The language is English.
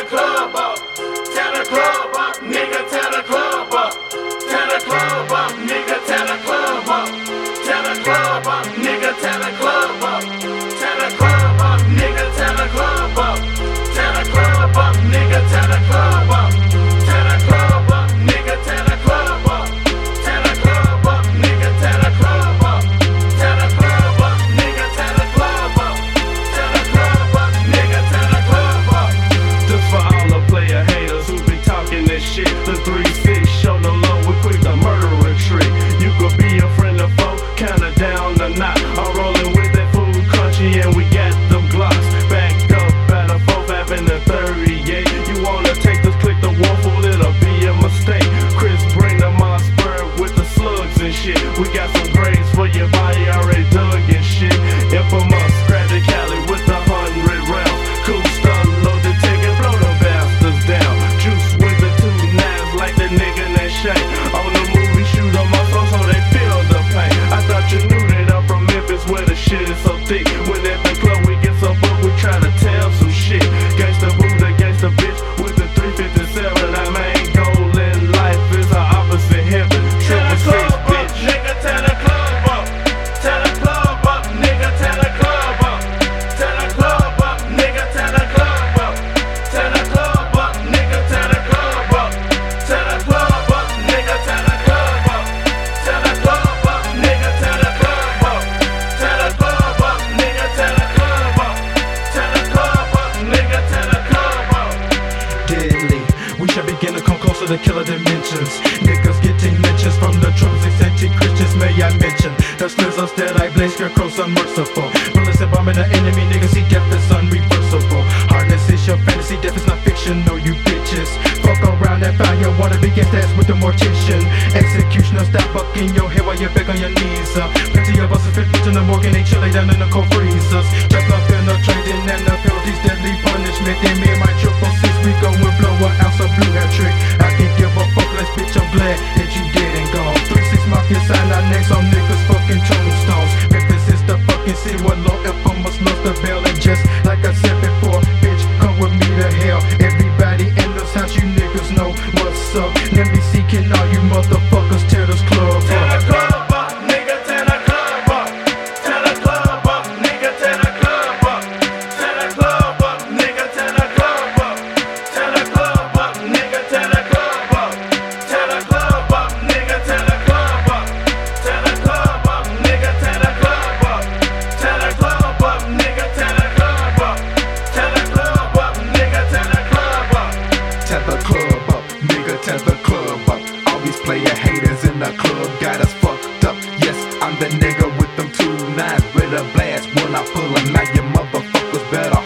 the club up. Tear the club up, nigga, tear the club up. Tear the club up, nigga, tear the club up. Tear the club up, nigga, tear the club up. Tear the club up, nigga, tear the club up. Tear the club up, nigga, tear the club up. Tear the club up, nigga, tear the club up. Tear the club up, nigga, tear the club up. Tear the club up, nigga, tear the club up. Tear the club up, nigga, tear the club up. Just for all the player haters who be talking this shit, the 3-6 show no love, we quick to murder a trick. You could be a friend or foe, kinda down or not. I'm rolling with that food crunchy and we got them Glocks. Backed up at a 4-5 and a 38. You wanna take this click the waffle, it'll be a mistake. Chris bring the Mossberg with the slugs and shit. We got some grades for your body already dug and shit. Infamous, grab the Cali with the 100 rounds. Cool stuff, load the ticket, blow the bastards down. Juice with the 2 nines like the nigga that Shane. On the movie, shoot them up so they feel the pain. I thought you knew that I'm from Memphis where the shit is so thick. When at the club we get so booked, we try to tell some shit. Gangsta Buddha, gangsta bitch with the 357. I mean, goal in life is our opposite heaven. Tear the 666, club up, bitch. nigga, tear the club up. Tear the club up, nigga, tear the club up. Tear the club up, nigga, tear the club up. Tear the club up, nigga, tear the club up. Tear the club up, nigga, tear the club up. Tear the club up, nigga, tear the club up. Tear the club up, nigga, tear the club up. Tear the club up, nigga, tear the club up. Deadly, we shall begin to come closer to killer dimensions. Niggas getting mentions from the drums, anti-Christians, may I mention. The slizzers that I blaze, scarecrows unmerciful. Bullets and bombing the enemy, niggas see death is unreversible. Hardness is your fantasy, death is not fiction, no you bitches. Fuck around and find your wanna be get ass with the mortician. Executioner, stop bucking your head while you're back on your knees. Plenty of us have been put in the morgue and they chilling down in the cold freezers. Just up penetrating and the penalties, deadly punishment. Then me and my 666, we go and blow an ounce of blue hair trick. I can give a fuck less, bitch, I'm glad that you dead and gone. 3-6 Mafia sign our necks on niggas fucking tombstones. Memphis is the fucking city where low infamous lost the bell. And just like I said before, bitch, come with me to hell. Everybody in this house, you niggas know what's up. Let me see, can all you motherfuckers tear this club Tear the up? club up, nigga, tear the club up. Tear the club up, nigga, tear the club up. Tear the club up, nigga, tear the club up. Tear the club up, nigga, tear the club up. Tear the club up, nigga, tear the club up. Tear the club up, nigga, tear the club up. Tear the club up, nigga, tear the club up. Tear the club up, nigga, tear the club up. Tear the club up, nigga, tear the club up. All these player haters in the club got us fucked up. Yes, I'm the nigga with them 2 nines, ready to blast when I pull 'em. Now you motherfuckers better